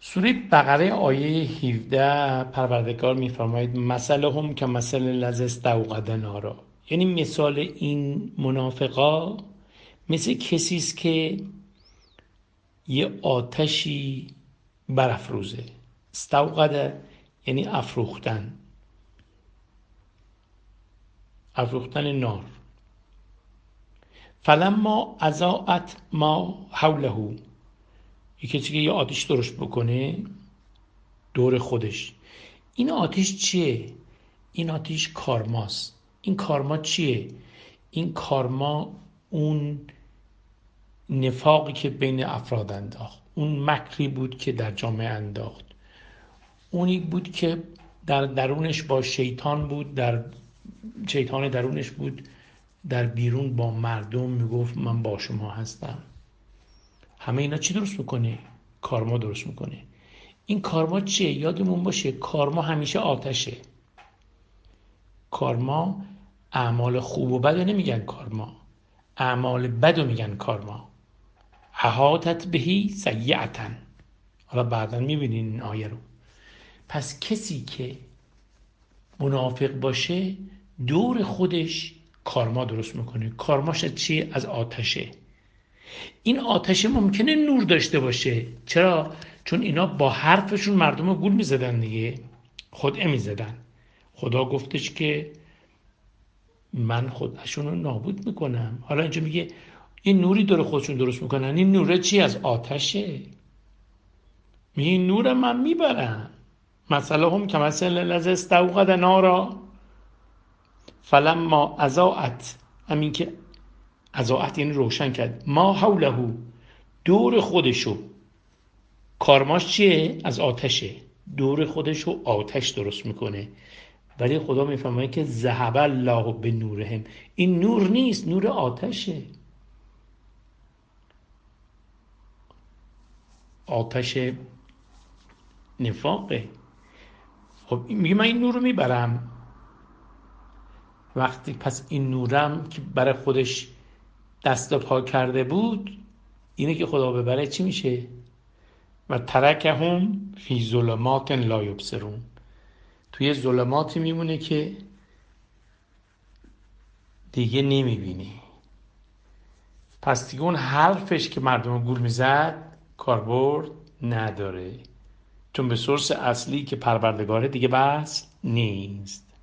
سوره بقره آیه 17 پروردگار میفرماید مثلهم که مثل الذی استوقد نارا، یعنی مثال این منافقا مثل کسی است که یه آتشی برافروزه. استوقد یعنی افروختن، افروختن نار. فلما اضاءت ما حوله، یه کسی که یه آتش درست بکنه دور خودش. این آتش چیه؟ این آتش کارماست. این کارما چیه؟ این کارما اون نفاقی که بین افراد انداخت، اون مکری بود که در جامعه انداخت، اونی بود که در درونش با شیطان بود، در شیطان درونش بود، در بیرون با مردم میگفت من با شما هستم. همه اینا چی درست میکنه؟ کارما درست میکنه. این کارما چیه؟ یادمون باشه کارما همیشه آتشه. کارما اعمال خوب و بد نمیگن کارما، اعمال بد رو میگن کارما. احاطت بهی سیئتا. حالا بعدا میبینین این آیه رو. پس کسی که منافق باشه دور خودش کارما درست میکنه. کارماش از چیه؟ از آتشه. این آتشه ممکنه نور داشته باشه. چرا؟ چون اینا با حرفشون مردم رو گول میزدن دیگه، خدعه میزدن. خدا گفتش که من خودشون رو نابود میکنم. حالا اینجا میگه این نوری داره خودشون درست میکنن. این نوره چی؟ از آتشه. میگه این نور من میبرم. مثلا هم که مثلا الذی استوقد نارا فلما اضاءت، همین که اضاءت یعنی روشن کرد، ما حوله دور خودشو. کارماش چیه؟ از آتشه. دور خودشو آتش درست میکنه. ولی خدا میفهمه که ذهب الله به نورهم، این نور نیست، نور آتشه. آتش نفاقه. خب میگه من این نور رو میبرم. وقتی پس این نورم که برای خودش دست و پا کرده بود، اینه که خدا ببره چی میشه؟ و ترکهم فی ظلمات لا یبصرون، توی ظلماتی میمونه که دیگه نمیبینی. پس دیگه اون حرفش که مردم گول میزد کاربرد نداره، چون به سورس اصلی که پروردگاره دیگه بس نیست.